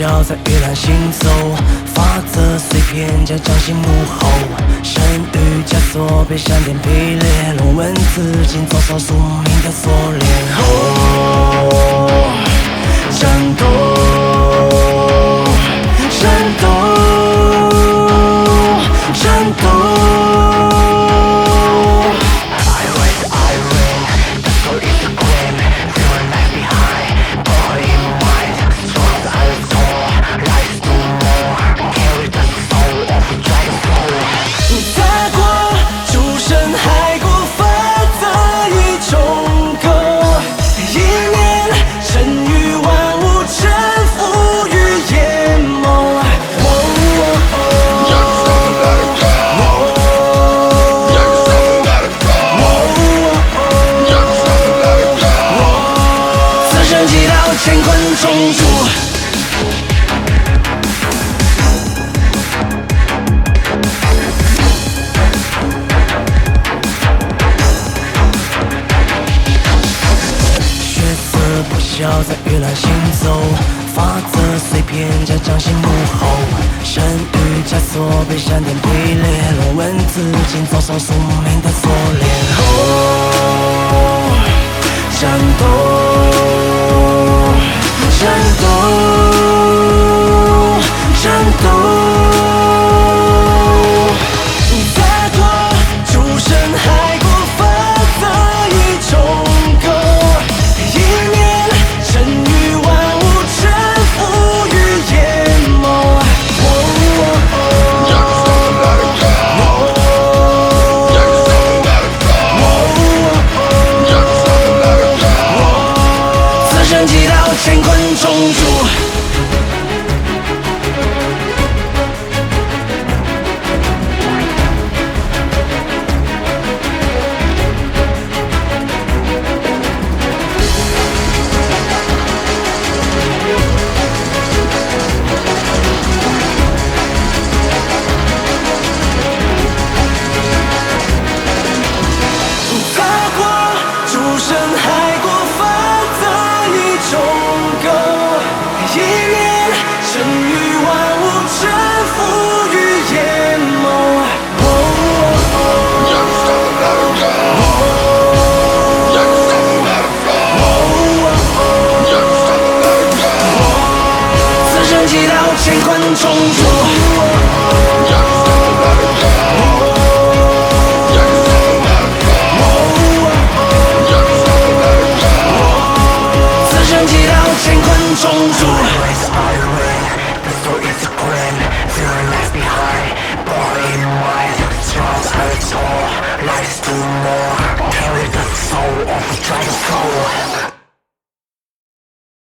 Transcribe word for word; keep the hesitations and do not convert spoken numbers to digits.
晓在玉兰行走，法则碎片将掌心幕后，神谕枷锁被闪电劈裂，龙纹刺进左手宿命的锁链。哦，战斗，战斗，战斗。乾坤中主，血色不晓在玉兰行走，法则碎片将掌心幕后，神谕枷锁被闪电劈裂，龙纹刺进左手宿命的锁链。哦，战斗。战斗，战斗，再多诸神海过法则已重构，一念沉于万物，臣服于眼眸。此生击到乾坤中主。击到乾坤中主，此生击到乾坤中主。Life's too more, carry the soul of the dragon soul.